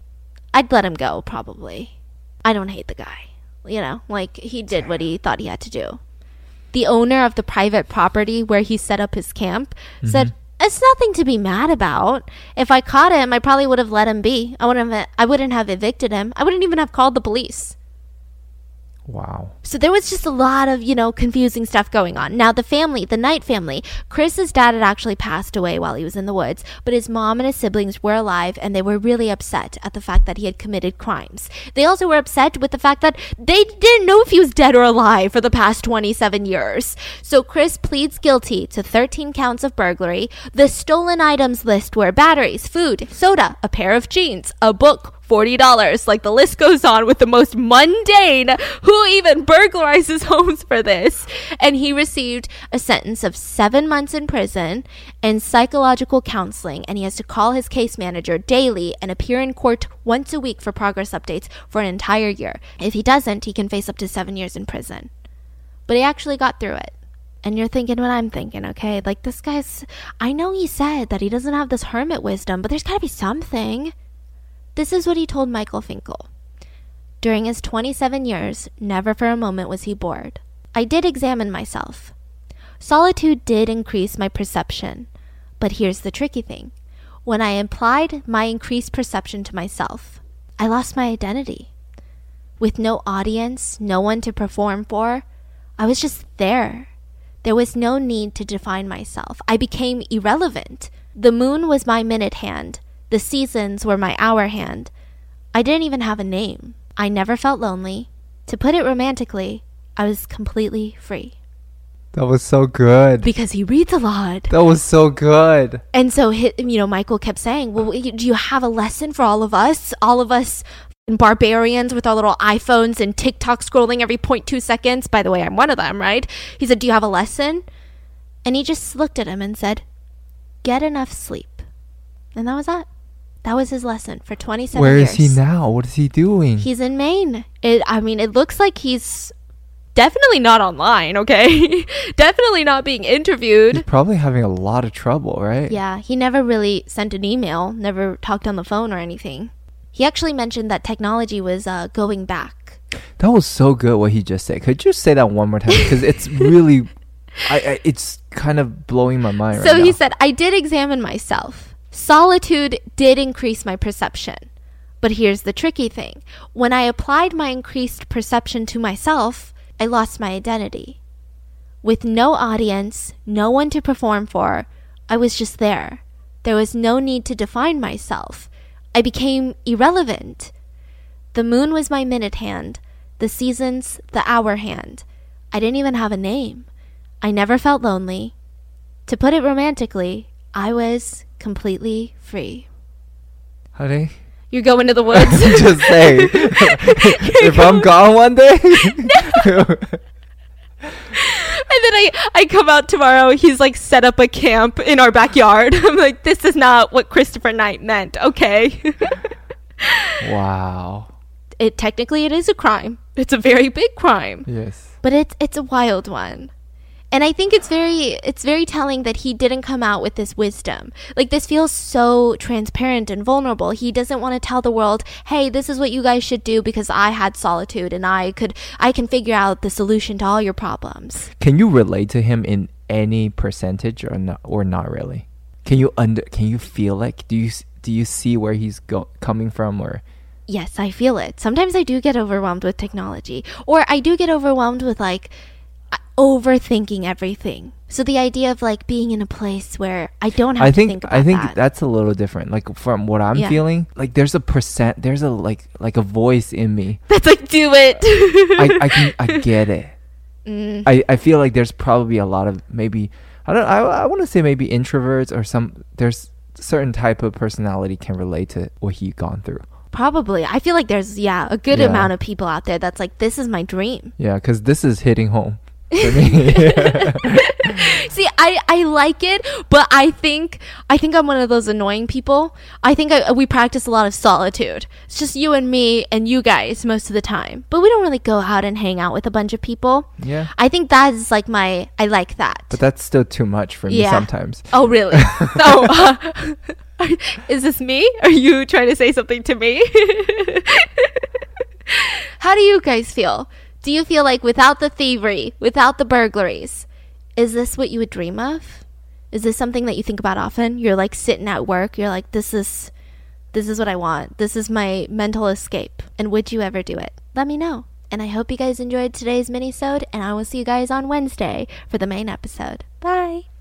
I'd let him go, probably. I don't hate the guy. You know, like, he did what he thought he had to do. The owner of the private property where he set up his camp mm-hmm. said, it's nothing to be mad about. If I caught him, I probably would have let him be. I wouldn't have, I wouldn't have evicted him. I wouldn't even have called the police. Wow. So there was just a lot of, you know, confusing stuff going on. Now, the family, the Knight family, Chris's dad had actually passed away while he was in the woods, but his mom and his siblings were alive, and they were really upset at the fact that he had committed crimes. They also were upset with the fact that they didn't know if he was dead or alive for the past twenty-seven years. So Chris pleads guilty to thirteen counts of burglary. The stolen items list were batteries, food, soda, a pair of jeans, a book, forty dollars. Like, the list goes on with the most mundane. Who even burglarizes homes for this? And he received a sentence of seven months in prison and psychological counseling. And he has to call his case manager daily and appear in court once a week for progress updates for an entire year. If he doesn't, he can face up to seven years in prison. But he actually got through it. And you're thinking what I'm thinking, okay? Like, this guy's... I know he said that he doesn't have this hermit wisdom, but there's got to be something. This is what he told Michael Finkel. During his twenty-seven years, never for a moment was he bored. I did examine myself. Solitude did increase my perception. But here's the tricky thing. When I applied my increased perception to myself, I lost my identity. With no audience, no one to perform for, I was just there. There was no need to define myself. I became irrelevant. The moon was my minute hand. The seasons were my hour hand. I didn't even have a name. I never felt lonely. To put it romantically, I was completely free. That was so good. Because he reads a lot. That was so good. And so, you know, Michael kept saying, well, do you have a lesson for all of us? All of us barbarians with our little iPhones and TikTok scrolling every zero point two seconds. By the way, I'm one of them, right? He said, do you have a lesson? And he just looked at him and said, get enough sleep. And that was that. That was his lesson for twenty-seven Where years. Where is he now? What is he doing? He's in Maine. It, I mean, it looks like he's definitely not online, okay? Definitely not being interviewed. He's probably having a lot of trouble, right? Yeah, he never really sent an email, never talked on the phone or anything. He actually mentioned that technology was uh, going back. That was so good what he just said. Could you say that one more time? Because it's really, I, I, it's kind of blowing my mind so right now. So he said, I did examine myself. Solitude did increase my perception. But here's the tricky thing. When I applied my increased perception to myself, I lost my identity. With no audience, no one to perform for, I was just there. There was no need to define myself. I became irrelevant. The moon was my minute hand, the seasons the hour hand. I didn't even have a name. I never felt lonely. To put it romantically, I was completely free. Honey? You're going to the woods? Just say. If going... I'm gone one day. And then I, I come out tomorrow. He's like set up a camp in our backyard. I'm like, this is not what Christopher Knight meant. Okay. Wow. It technically it is a crime. It's a very big crime. Yes. But it's it's a wild one. And I think it's very it's very telling that he didn't come out with this wisdom. Like, this feels so transparent and vulnerable. He doesn't want to tell the world, hey, this is what you guys should do because I had solitude and I could I can figure out the solution to all your problems. Can you relate to him in any percentage or not, or not really? Can you under can you feel like do you do you see where he's go, coming from or? Yes, I feel it. Sometimes I do get overwhelmed with technology, or I do get overwhelmed with like overthinking everything. So the idea of like being in a place where I don't have I to think, think about I think that. that's a little different. Like, from what I'm Yeah. feeling, like there's a percent, there's a like like a voice in me. That's like, do it. I I can I get it. Mm. I I feel like there's probably a lot of maybe I don't I I want to say maybe introverts or some there's certain type of personality can relate to what he gone through. Probably. I feel like there's yeah a good Yeah. amount of people out there that's like, this is my dream. Yeah, because this is hitting home for me. See, I, I like it, but I think I think I'm one of those annoying people. I think I, we practice a lot of solitude. It's just you and me and you guys most of the time. But we don't really go out and hang out with a bunch of people. Yeah. I think that is like my, I like that. But that's still too much for me Yeah. sometimes. Oh, really? Oh, uh, is this me? Are you trying to say something to me? How do you guys feel? Do you feel like without the thievery, without the burglaries, is this what you would dream of? Is this something that you think about often? You're like sitting at work, you're like, this is this is what I want. This is my mental escape. And would you ever do it? Let me know. And I hope you guys enjoyed today's mini-sode, and I will see you guys on Wednesday for the main episode. Bye!